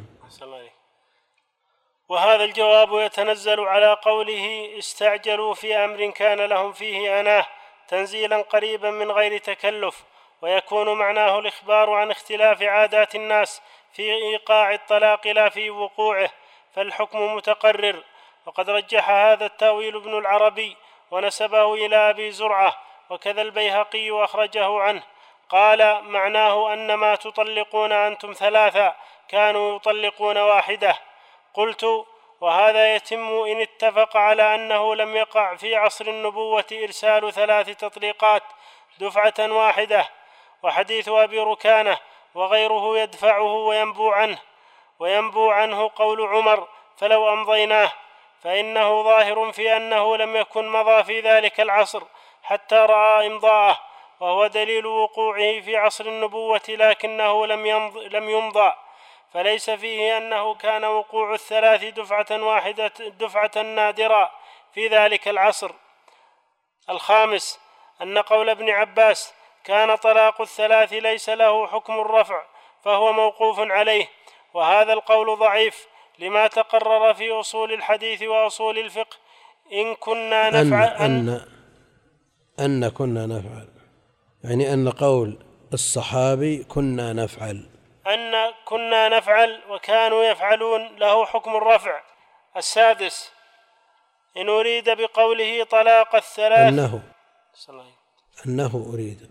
وهذا الجواب يتنزل على قوله استعجلوا في أمر كان لهم فيه أناه تنزيلا قريبا من غير تكلف، ويكون معناه الإخبار عن اختلاف عادات الناس في إيقاع الطلاق لا في وقوعه، فالحكم متقرر. وقد رجح هذا التأويل ابن العربي ونسبه إلى أبي زرعة، وكذا البيهقي وأخرجه عنه. قال معناه أن ما تطلقون أنتم ثلاثة كانوا يطلقون واحدة. قلت وهذا يتم إن اتفق على أنه لم يقع في عصر النبوة إرسال ثلاث تطليقات دفعة واحدة، وحديث أبي ركانة وغيره يدفعه وينبو عنه وينبو عنه قول عمر فلو أمضيناه، فإنه ظاهر في أنه لم يكن مضى في ذلك العصر حتى رأى إمضاءه، وهو دليل وقوعه في عصر النبوة لكنه لم يمض لم يمضى، فليس فيه أنه كان وقوع الثلاث دفعة واحدة دفعة نادرة في ذلك العصر. الخامس أن قول ابن عباس كان طلاق الثلاث ليس له حكم الرفع فهو موقوف عليه، وهذا القول ضعيف لما تقرر في أصول الحديث وأصول الفقه. إن كنا نفعل أن, أن, أن كنا نفعل، يعني أن قول الصحابي كنا نفعل أن كنا نفعل وكانوا يفعلون له حكم الرفع. السادس إن أريد بقوله طلاق الثلاث أنه أنه أريد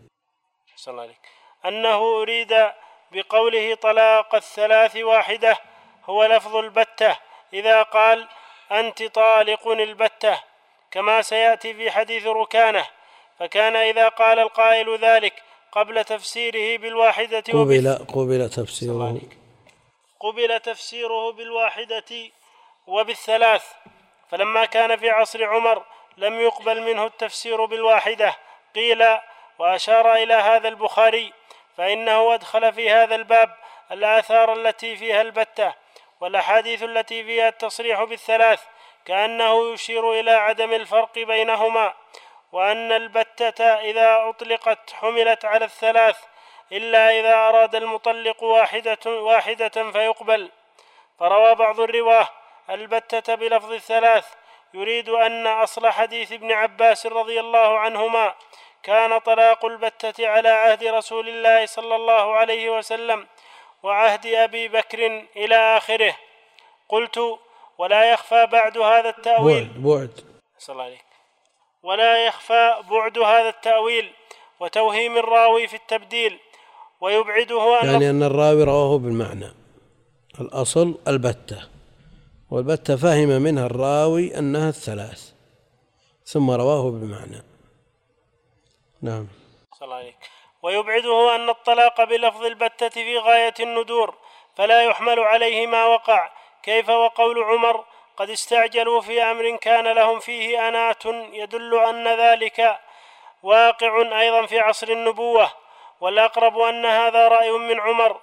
أنه أريد بقوله طلاق الثلاث واحدة هو لفظ البتة إذا قال أنت طالق البتة، كما سيأتي في حديث ركانة. فكان إذا قال القائل ذلك قبل تفسيره بالواحدة قبل, قبل تفسيره قبل تفسيره بالواحدة وبالثلاث، فلما كان في عصر عمر لم يقبل منه التفسير بالواحدة. قيل وأشار إلى هذا البخاري فإنه أدخل في هذا الباب الآثار التي فيها البتة والأحاديث التي فيها التصريح بالثلاث، كأنه يشير إلى عدم الفرق بينهما، وأن البتة إذا أطلقت حملت على الثلاث إلا إذا أراد المطلق واحدة, واحدة فيقبل. فروى بعض الرواه البتة بلفظ الثلاث يريد أن أصل حديث ابن عباس رضي الله عنهما كان طلاق البتة على عهد رسول الله صلى الله عليه وسلم وعهد أبي بكر إلى آخره. قلت ولا يخفى بعد هذا التأويل بعد بعد ولا يخفى بعد هذا التأويل وتوهيم الراوي في التبديل ويبعده أن يعني أن الراوي رواه بالمعنى، الأصل البتة، والبتة فهم منها الراوي أنها الثلاث ثم رواه بالمعنى. نعم. ويبعده أن الطلاق بلفظ البتة في غاية الندور فلا يحمل عليه ما وقع، كيف وقول عمر قد استعجلوا في أمر كان لهم فيه أنات يدل أن ذلك واقع أيضا في عصر النبوة، والأقرب أن هذا رأي من عمر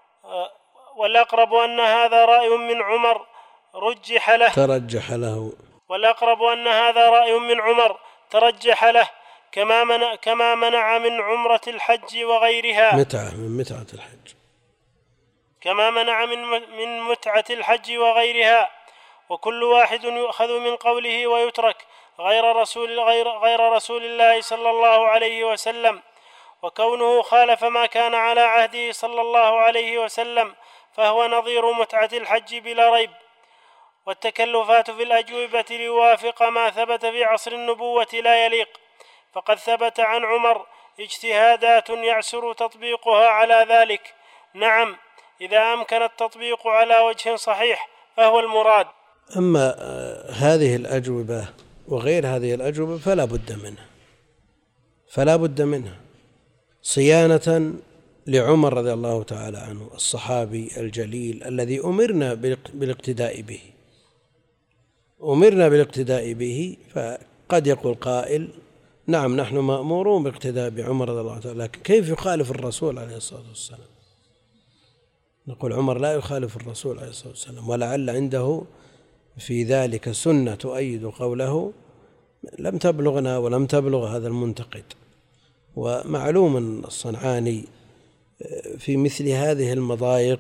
والأقرب أن هذا رأي من عمر رجح له ترجح له والأقرب أن هذا رأي من عمر ترجح له كما منع, كما منع من عمرة الحج وغيرها متعة من متعة الحج كما منع من من متعة الحج وغيرها، وكل واحد يؤخذ من قوله ويترك غير رسول غير غير رسول الله صلى الله عليه وسلم، وكونه خالف ما كان على عهده صلى الله عليه وسلم فهو نظير متعة الحج بلا ريب. والتكلفات في الأجوبة ليوافق ما ثبت في عصر النبوة لا يليق، فقد ثبت عن عمر اجتهادات يعسر تطبيقها على ذلك. نعم، إذا أمكن التطبيق على وجه صحيح فهو المراد. أما هذه الأجوبة وغير هذه الأجوبة فلا بد منها فلا بد منها صيانة لعمر رضي الله تعالى عنه الصحابي الجليل الذي أمرنا بالاقتداء به أمرنا بالاقتداء به فقد يقول قائل نعم نحن مأمورون باقتداء بعمر رضي الله تعالى، لكن كيف يخالف الرسول عليه الصلاة والسلام؟ نقول عمر لا يخالف الرسول عليه الصلاة والسلام، ولعل عنده في ذلك سنة تؤيد قوله لم تبلغنا ولم تبلغ هذا المنتقد. ومعلوم الصنعاني في مثل هذه المضايق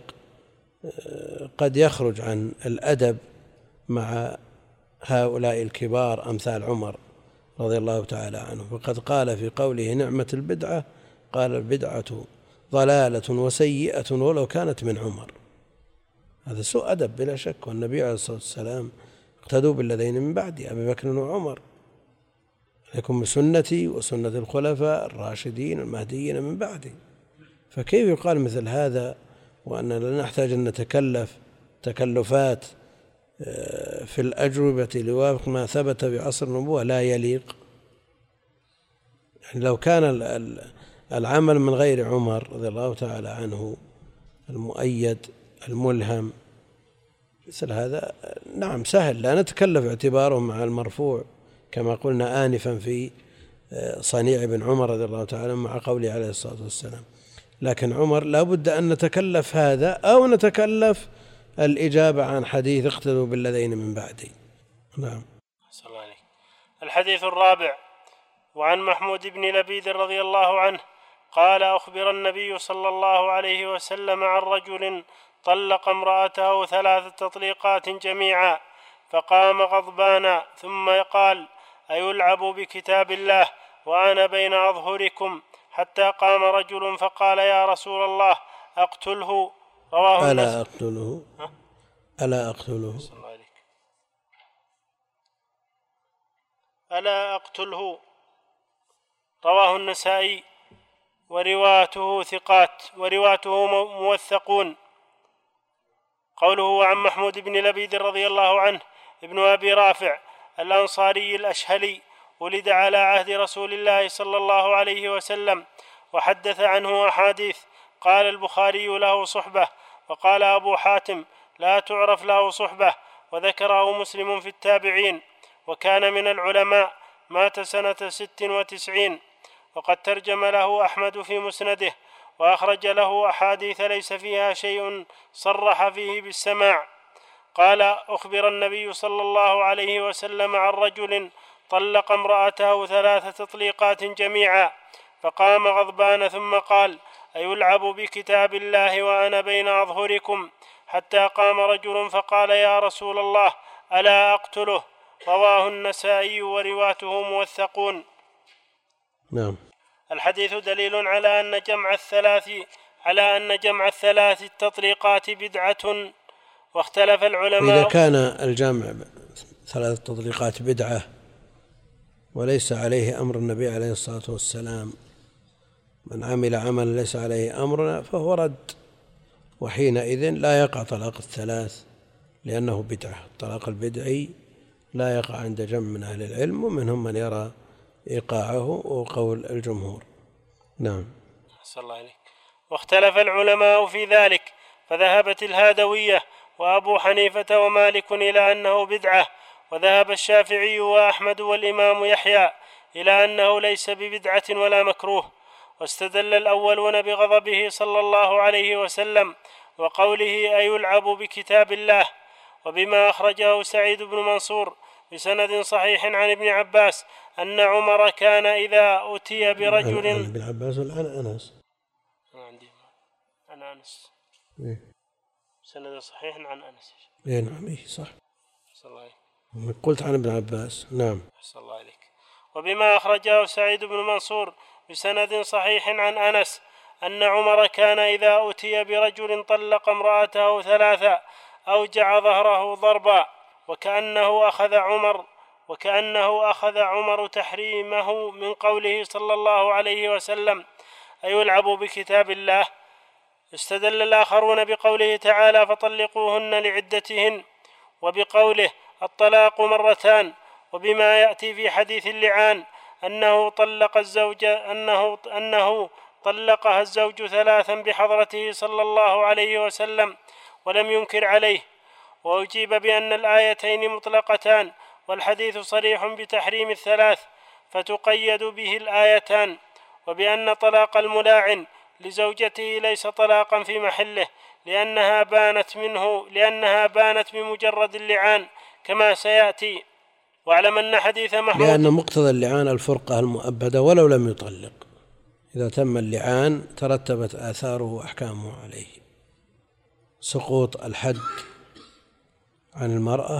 قد يخرج عن الأدب مع هؤلاء الكبار أمثال عمر رضي الله تعالى عنه، وقد قال في قوله نعمة البدعة قال البدعة ضلالة وسيئة ولو كانت من عمر. هذا سوء أدب بلا شك، والنبي عليه الصلاة والسلام اقتدوا بالذين من بعدي أبي بكر وعمر، عليكم بسنتي وسنة الخلفاء الراشدين المهديين من بعدي. فكيف يقال مثل هذا وأننا لا نحتاج أن نتكلف تكلفات في الأجوبة لوافق ما ثبت في عصر النبوة؟ لا يليق. يعني لو كان العمل من غير عمر رضي الله تعالى عنه المؤيد الملهم مثل هذا نعم سهل، لا نتكلف اعتباره مع المرفوع كما قلنا آنفا في صنيع بن عمر رضي الله تعالى مع قوله عليه الصلاة والسلام، لكن عمر لا بد أن نتكلف هذا أو نتكلف الإجابة عن حديث اقتدوا بالذين من بعدي. نعم. الحديث الرابع: وعن محمود بن لبيد رضي الله عنه قال: أخبر النبي صلى الله عليه وسلم عن رجل طلق امرأته ثلاث تطليقات جميعا، فقام غضبانا ثم قال: أيلعب بكتاب الله وأنا بين أظهركم؟ حتى قام رجل فقال: يا رسول الله أقتله. رواه ألا أقتله ألا أقتله ألا أقتله رواه النسائي ورواته ثقات ورواته موثقون. قوله عن محمود بن لبيد رضي الله عنه ابن أبي رافع الأنصاري الأشهلي، ولد على عهد رسول الله صلى الله عليه وسلم وحدث عنه أحاديث. قال البخاري له صحبة، وقال أبو حاتم لا تعرف له صحبة، وذكره مسلم في التابعين، وكان من العلماء، مات سنة ست وتسعين. وقد ترجم له أحمد في مسنده وأخرج له أحاديث ليس فيها شيء صرح فيه بالسماع. قال: أخبر النبي صلى الله عليه وسلم عن رجل طلق امرأته ثلاث تطليقات جميعا، فقام غضبان ثم قال: أيلعب بكتاب الله وأنا بين أظهركم؟ حتى قام رجل فقال: يا رسول الله ألا أقتله؟ رواه النسائي ورواته موثقون. نعم. الحديث دليل على أن جمع الثلاث على أن جمع الثلاث التطليقات بدعة، واختلف العلماء. إذا كان الجمع ثلاث تطليقات بدعة وليس عليه أمر النبي عليه الصلاة والسلام، من عمل عملا ليس عليه أمرنا فهو رد، وحينئذ لا يقع طلاق الثلاث لأنه بدعة. الطلاق البدعي لا يقع عند جمع من أهل العلم، ومنهم من يرى إيقاعه وقول الجمهور. نعم. صلى الله عليه. واختلف العلماء في ذلك، فذهبت الهادوية وأبو حنيفة ومالك إلى أنه بدعة، وذهب الشافعي وأحمد والإمام يحيى إلى أنه ليس ببدعة ولا مكروه. واستدل الأولون بغضبه صلى الله عليه وسلم وقوله أيلعب بكتاب الله، وبما أخرجه سعيد بن منصور بسند صحيح عن ابن عباس أن عمر كان إذا أتي برجل عن ابن عباس ولا عن أنس؟ أنا عندي عن أنس إيه؟ سند صحيح عن أنس. إيه نعم إيه صح. صلى الله عليك. قلت عن ابن عباس. نعم. صلى الله عليك. وبما أخرجه سعيد بن منصور بسند صحيح عن أنس أن عمر كان إذا أتي برجل طلق امرأته ثلاثا أوجع ظهره ضربا، وكأنه أخذ عمر وكأنه أخذ عمر تحريمه من قوله صلى الله عليه وسلم أيلعب بكتاب الله. استدل الآخرون بقوله تعالى فطلقوهن لعدتهن، وبقوله الطلاق مرتان، وبما يأتي في حديث اللعان أنه طلق الزوج أنه أنه طلقها الزوج ثلاثا بحضرته صلى الله عليه وسلم ولم ينكر عليه. وأجيب بأن الآيتين مطلقتان، والحديث صريح بتحريم الثلاث فتقيد به الآيتان، وبأن طلاق الملاعن لزوجته ليس طلاقا في محله لأنها بانت منه لأنها بانت بمجرد اللعان كما سيأتي. واعلم أن حديث محمود لأن مقتضى اللعان الفرقة المؤبدة ولو لم يطلق، إذا تم اللعان ترتبت آثاره وأحكامه عليه، سقوط الحد عن المرأة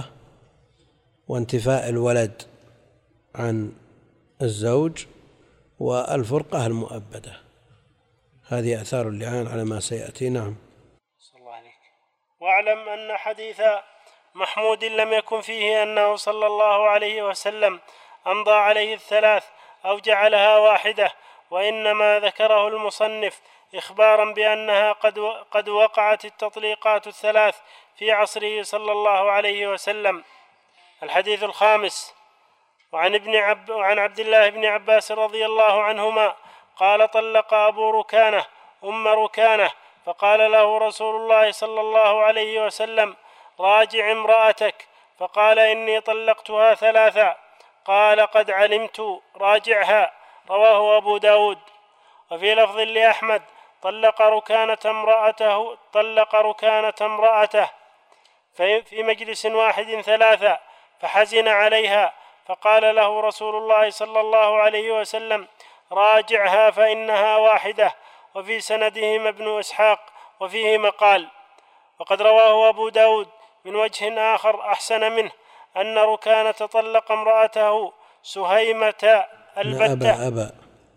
وانتفاء الولد عن الزوج والفرقة المؤبدة، هذه آثار اللعان على ما سيأتي. نعم. صلى الله عليك. واعلم أن حديث محمود لم يكن فيه أنه صلى الله عليه وسلم أمضى عليه الثلاث أو جعلها واحدة، وإنما ذكره المصنف إخبارا بأنها قد قد وقعت التطليقات الثلاث في عصره صلى الله عليه وسلم. الحديث الخامس وعن ابن عب وعن عبد الله بن عباس رضي الله عنهما قال طلق أبو ركانة أم ركانة فقال له رسول الله صلى الله عليه وسلم راجع امرأتك، فقال إني طلقتها ثلاثا، قال قد علمت راجعها، رواه أبو داود. وفي لفظ لأحمد طلق ركانة امرأته طلق ركانة امرأته في مجلس واحد ثلاثا فحزن عليها، فقال له رسول الله صلى الله عليه وسلم راجعها فإنها واحدة. وفي سندهما ابن إسحاق وفيه مقال. وقد رواه أبو داود من وجه آخر أحسن منه أن ركانة طلق امرأته سهيمة البتة. أبا أبا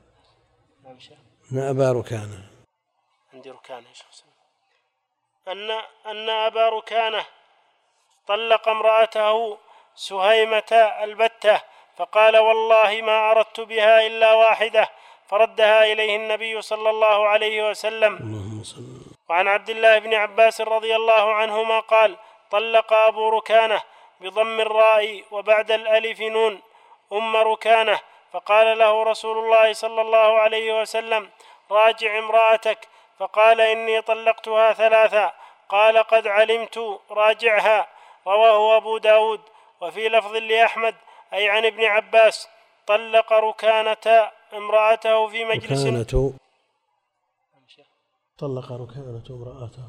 أبا ركانة عندي ركانة أن أن أبا ركانة طلق امرأته سهيمة البتة، فقال والله ما أردت بها إلا واحدة، فردها إليه النبي صلى الله عليه وسلم. وعن عبد الله بن عباس رضي الله عنهما قال طلق أبو ركانة بضم الراء وبعد الألف نون أم ركانة، فقال له رسول الله صلى الله عليه وسلم راجع امرأتك، فقال إني طلقتها ثلاثا، قال قد علمت راجعها، رواه أبو داود. وفي لفظ لأحمد أي عن ابن عباس طلق ركانة امرأته في مجلس ركانة طلق ركانة امرأته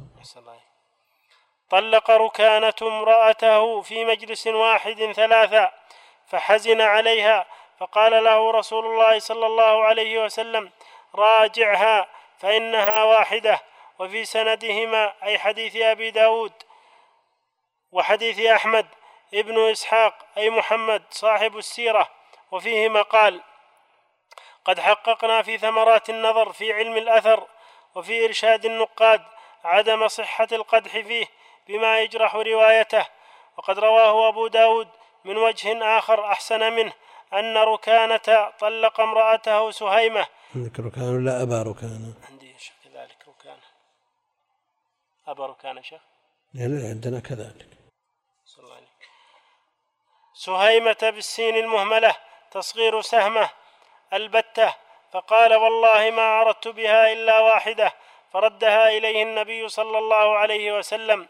طلق ركانة امرأته في مجلس واحد ثلاثا فحزن عليها، فقال له رسول الله صلى الله عليه وسلم راجعها فإنها واحدة. وفي سندهما أي حديث أبي داود وحديث أحمد ابن إسحاق أي محمد صاحب السيرة وفيه مقال. قد حققنا في ثمرات النظر في علم الأثر وفي إرشاد النقاد عدم صحة القدح فيه بما يجرح روايته. وقد رواه أبو داود من وجه آخر أحسن منه أن ركانة طلق امرأته سهيمة. عندك ركانة لا أبا ركانة؟ عندي شيخ كذلك ركانة أبا ركانة شيخ يعني عندنا كذلك. صلى الله عليه. سهيمة بالسين المهملة تصغير سهمة البتة، فقال والله ما أردت بها إلا واحدة، فردها إليه النبي صلى الله عليه وسلم.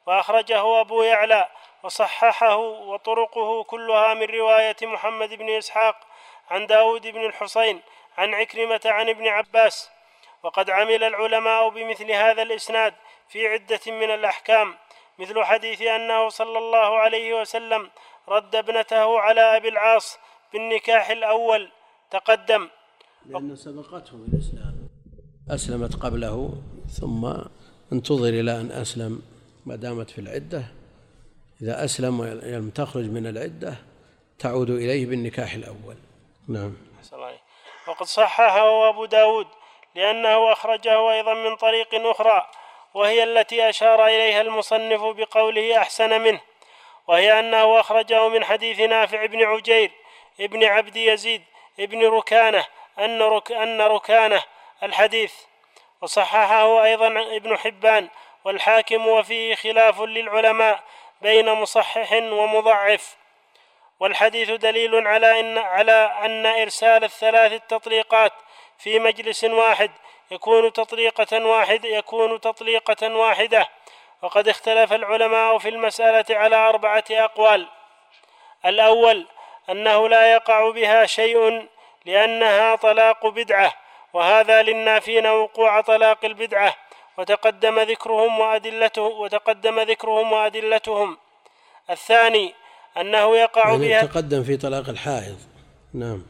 وأخرجه أبو يعلى وصححه، وطرقه كلها من رواية محمد بن إسحاق عن داود بن الحصين عن عكرمة عن ابن عباس. وقد عمل العلماء بمثل هذا الإسناد في عدة من الأحكام، مثل حديث أنه صلى الله عليه وسلم رد ابنته على أبي العاص بالنكاح الأول تقدم، لأن سبقته الإسلام، أسلمت قبله ثم انتظر إلى أن أسلم، ما دامت في العدة إذا أسلم ولم تخرج من العدة تعود إليه بالنكاح الأول. نعم. وقد صححه أبو داود لأنه أخرجه أيضا من طريق أخرى، وهي التي أشار إليها المصنف بقوله أحسن منه، وهي أنه أخرجه من حديث نافع بن عجير ابن عبد يزيد ابن ركانة أن, رك أن ركانة الحديث. وصححه أيضا ابن حبان والحاكم، وفيه خلاف للعلماء بين مصحح ومضعف. والحديث دليل على أن, على أن إرسال الثلاث التطليقات في مجلس واحد يكون تطليقة واحد يكون تطليقة واحدة. وقد اختلف العلماء في المسألة على أربعة أقوال. الأول أنه لا يقع بها شيء لأنها طلاق بدعة، وهذا للنافين وقوع طلاق البدعة، وتقدم ذكرهم وأدلتهم وتقدم ذكرهم وأدلتهم. الثاني أنه يقع يعني بها تقدم في طلاق الحائض. نعم.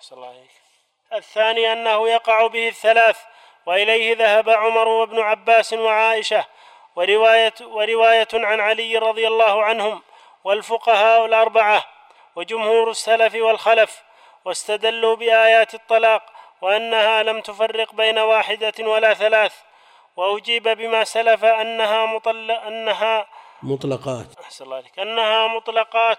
الثاني أنه يقع به الثلاث، وإليه ذهب عمر وابن عباس وعائشة، ورواية, ورواية عن علي رضي الله عنهم والفقهاء الأربعة وجمهور السلف والخلف، واستدلوا بآيات الطلاق وأنها لم تفرق بين واحدة ولا ثلاث. وأجيب بما سلف أنها, مطل... أنها مطلقات أنها مطلقات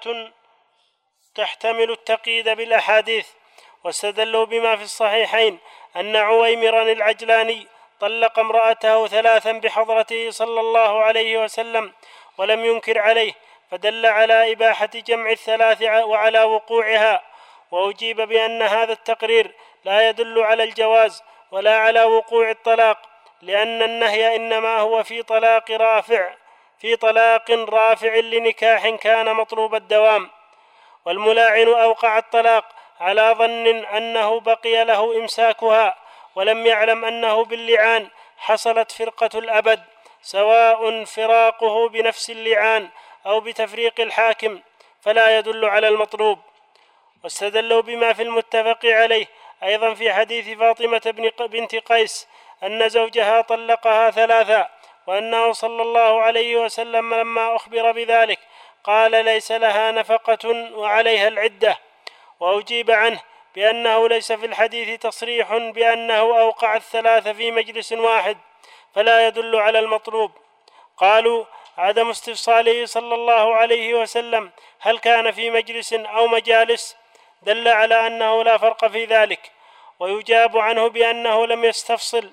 تحتمل التقييد بالأحاديث. واستدلوا بما في الصحيحين أن عويمرا العجلاني طلق امرأته ثلاثا بحضرته صلى الله عليه وسلم ولم ينكر عليه، فدل على إباحة جمع الثلاث وعلى وقوعها. وأجيب بأن هذا التقرير لا يدل على الجواز ولا على وقوع الطلاق، لأن النهي إنما هو في طلاق رافع في طلاق رافع لنكاح كان مطلوب الدوام. والملاعن أوقع الطلاق على ظن أنه بقي له إمساكها، ولم يعلم أنه باللعان حصلت فرقة الأبد، سواء فراقه بنفس اللعان أو بتفريق الحاكم، فلا يدل على المطلوب. واستدلوا بما في المتفق عليه أيضا في حديث فاطمة بنت قيس أن زوجها طلقها ثلاثا، وأنه صلى الله عليه وسلم لما أخبر بذلك قال ليس لها نفقة وعليها العدة. وأجيب عنه بأنه ليس في الحديث تصريح بأنه أوقع الثلاث في مجلس واحد، فلا يدل على المطلوب. قالوا عدم استفصاله صلى الله عليه وسلم هل كان في مجلس أو مجالس دل على أنه لا فرق في ذلك. ويجاب عنه بأنه لم يستفصل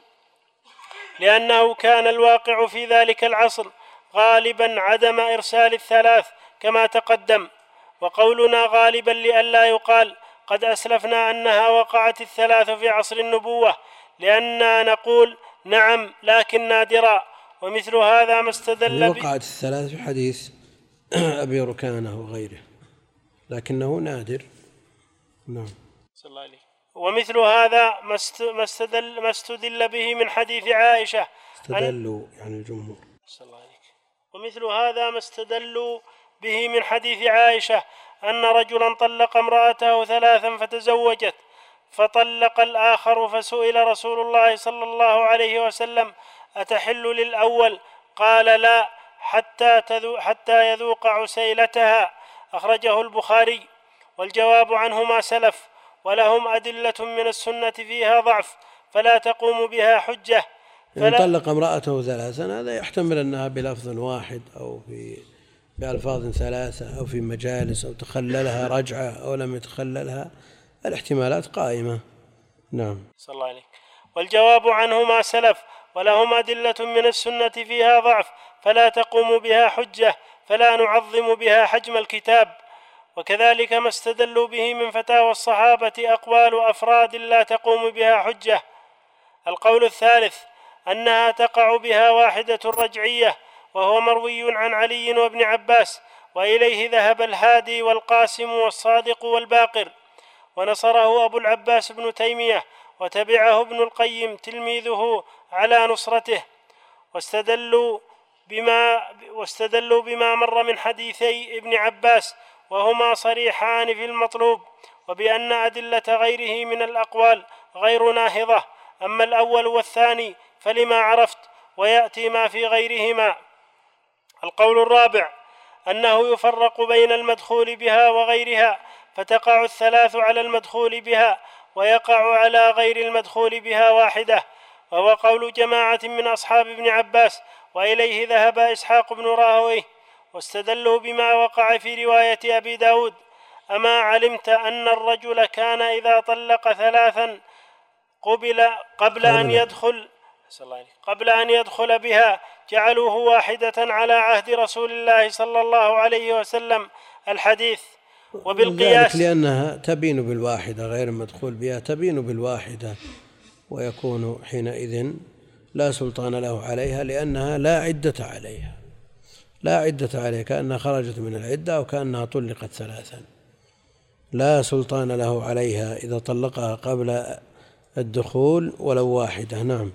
لأنه كان الواقع في ذلك العصر غالبا عدم إرسال الثلاث كما تقدم. وقولنا غالبا لئلا يقال قد أسلفنا أنها وقعت الثلاث في عصر النبوة، لأننا نقول نعم لكن نادرا. ومثل هذا ما استدل وقعت الثلاث في حديث أبي ركانة وغيره، لكنه نادر. نعم. ومثل هذا ما استدل, ما استدل به من حديث عائشة استدلوا يعني الجمهور. ومثل هذا ما استدلوا به من حديث عائشة أن رجلا طلق امرأته ثلاثا فتزوجت فطلق الآخر، فسئل رسول الله صلى الله عليه وسلم أتحل للأول؟ قال لا حتى, حتى يذوق عسيلتها. أخرجه البخاري. والجواب عنه ما سلف، ولهم أدلة من السنة فيها ضعف فلا تقوم بها حجة. يعني طلق امرأته ثلاثا هذا يحتمل أنها بلفظ واحد أو في بألفاظ ثلاثة أو في مجالس أو تخللها رجعة أو لم يتخللها، الاحتمالات قائمة. نعم. صلى الله عليه. والجواب عنه ما سلف، ولهم أدلة من السنة فيها ضعف فلا تقوم بها حجة، فلا نعظم بها حجم الكتاب. وكذلك ما استدلوا به من فتاوى الصحابة أقوال أفراد لا تقوم بها حجة. القول الثالث أنها تقع بها واحدة رجعية، وهو مروي عن علي وابن عباس، وإليه ذهب الهادي والقاسم والصادق والباقر، ونصره أبو العباس بن تيمية، وتبعه ابن القيم تلميذه على نصرته، واستدلوا بما, واستدلوا بما مر من حديثي ابن عباس وهما صريحان في المطلوب، وبأن أدلة غيره من الأقوال غير ناهضة. أما الأول والثاني فلما عرفت، ويأتي ما في غيرهما. القول الرابع أنه يفرق بين المدخول بها وغيرها، فتقع الثلاث على المدخول بها، ويقع على غير المدخول بها واحدة، وهو قول جماعة من أصحاب ابن عباس، وإليه ذهب إسحاق بن راهويه، واستدلوا بما وقع في رواية أبي داود: أما علمت أن الرجل كان إذا طلق ثلاثا قبل قبل أن يدخل قبل أن يدخل بها جعلوه واحدة على عهد رسول الله صلى الله عليه وسلم. الحديث. وبالقياس لأنها تبين بالواحدة، غير المدخول بها تبين بالواحدة، ويكون حينئذ لا سلطان له عليها، لأنها لا عدة عليها، لا عدة عليها، كأنها خرجت من العدة أو كأنها طلقت ثلاثا، لا سلطان له عليها إذا طلقها قبل الدخول ولو واحدة. نعم.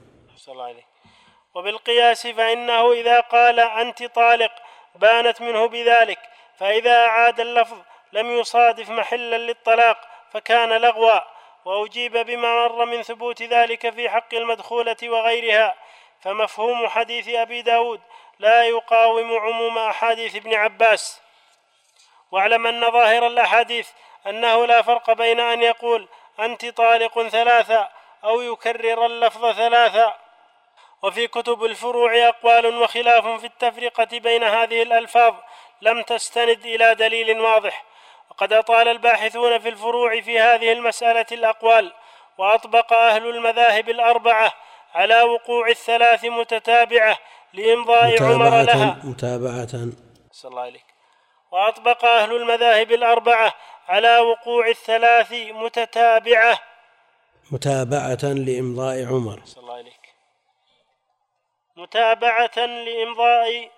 وبالقياس فإنه إذا قال أنت طالق بانت منه بذلك، فإذا أعاد اللفظ لم يصادف محلا للطلاق فكان لغوا، وأجيب بما مر من ثبوت ذلك في حق المدخولة وغيرها. فمفهوم حديث أبي داود لا يقاوم عموم أحاديث ابن عباس. واعلم أن ظاهر الأحاديث أنه لا فرق بين أن يقول أنت طالق ثلاثة أو يكرر اللفظ ثلاثة. وفي كتب الفروع أقوال وخلاف في التفرقة بين هذه الألفاظ لم تستند إلى دليل واضح، وقد أطال الباحثون في الفروع في هذه المسألة الأقوال، وأطبق أهل المذاهب الأربعة على وقوع الثلاث متتابعة لإمضاء عمر لها متابعة صلى الله عليك. وأطبق أهل المذاهب الأربعة على وقوع الثلاث متتابعة متابعة لإمضاء عمر صلى الله عليك متابعة لإمضاء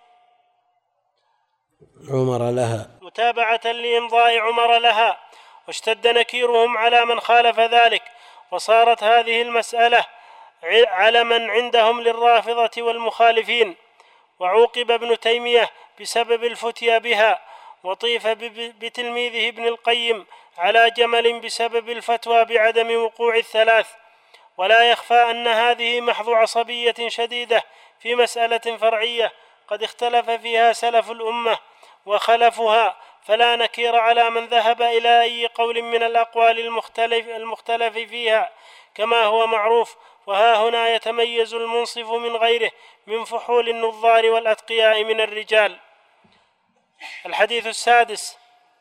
عمر لها متابعة لإمضاء عمر لها واشتد نكيرهم على من خالف ذلك، وصارت هذه المسألة علما عندهم للرافضة والمخالفين. وعوقب ابن تيمية بسبب الفتيا بها، وطيف بتلميذه ابن القيم على جمل بسبب الفتوى بعدم وقوع الثلاث. ولا يخفى أن هذه محض عصبية شديدة في مسألة فرعية قد اختلف فيها سلف الأمة وخلفها، فلا نكير على من ذهب إلى أي قول من الأقوال المختلف, المختلف فيها كما هو معروف. وها هنا يتميز المنصف من غيره من فحول النظار والأتقياء من الرجال. الحديث السادس.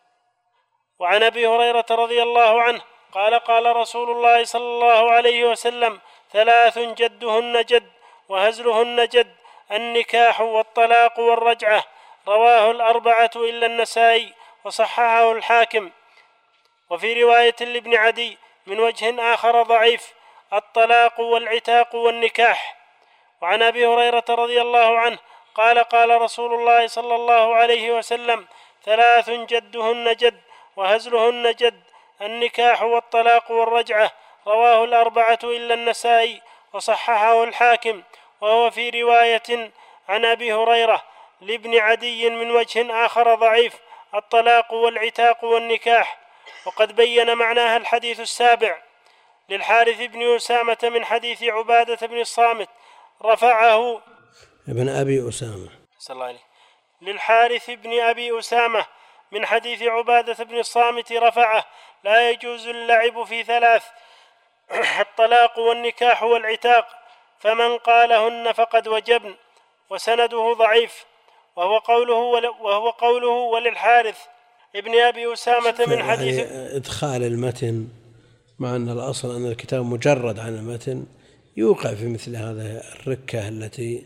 وعن أبي هريرة رضي الله عنه قال قال رسول الله صلى الله عليه وسلم: ثلاث جدهن جد وهزلهن جد، النكاح والطلاق والرجعة. رواه الأربعة إلا النسائي، وصححه الحاكم. وفي رواية لابن عدي من وجه آخر ضعيف: الطلاق والعتاق والنكاح. وعن أبي هريرة رضي الله عنه قال قال رسول الله صلى الله عليه وسلم: ثلاث جدهن جد وهزلهن جد، النكاح والطلاق والرجعة. رواه الأربعة إلا النسائي، وصححه الحاكم. وهو في رواية عن أبي هريرة لابن عدي من وجه آخر ضعيف: الطلاق والعتاق والنكاح. وقد بين معناها الحديث السابع للحارث بن أسامة من حديث عبادة بن الصامت رفعه ابن أبي أسامة صلى الله عليه للحارث بن أبي أسامة من حديث عبادة بن الصامت رفعه: لا يجوز اللعب في ثلاث: الطلاق والنكاح والعتاق، فمن قالهن فقد وجبن. وسنده ضعيف، وهو قوله وهو قوله وللحارث ابن أبي أسامة من حديث يعني إدخال المتن، مع أن الأصل أن الكتاب مجرد عن المتن، يوقع في مثل هذا الركة التي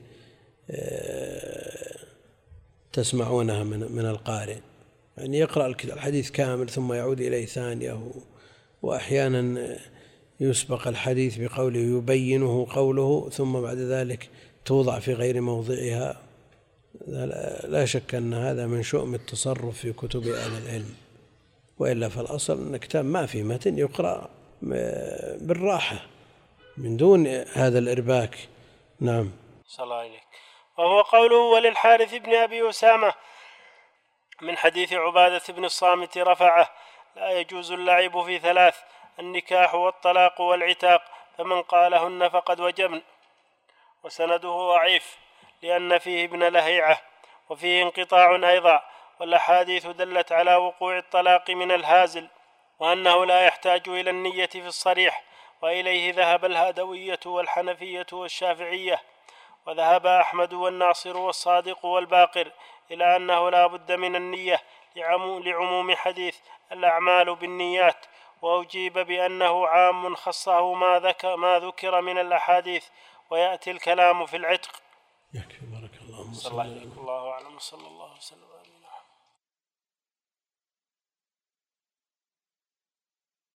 تسمعونها من القارئ، يعني يقرأ الحديث كامل ثم يعود إليه ثانية، وأحيانا يسبق الحديث بقوله يبينه قوله ثم بعد ذلك توضع في غير موضعها. لا شك أن هذا من شؤم التصرف في كتب أهل العلم، وإلا فالأصل أن كتاب ما في متن يقرأ بالراحة من دون هذا الإرباك. نعم. صلى الله عليك. وهو قوله وللحارث بن أبي أسامة من حديث عبادة بن الصامت رفعه: لا يجوز اللعب في ثلاث: النكاح والطلاق والعتاق، فمن قالهن فقد وجبن. وسنده ضعيف لأن فيه ابن لهيعة وفيه انقطاع أيضا، والأحاديث دلت على وقوع الطلاق من الهازل، وأنه لا يحتاج إلى النية في الصريح، وإليه ذهب الهادوية والحنفية والشافعية، وذهب أحمد والناصر والصادق والباقر إلى أنه لا بد من النية لعموم حديث الأعمال بالنيات، وأجيب بأنه عام خصه ما ذكر, ما ذكر من الأحاديث، ويأتي الكلام في العتق. يكفي. بارك الله. صلى الله عليه وسلم. الله أعلم. صلى الله وسلم.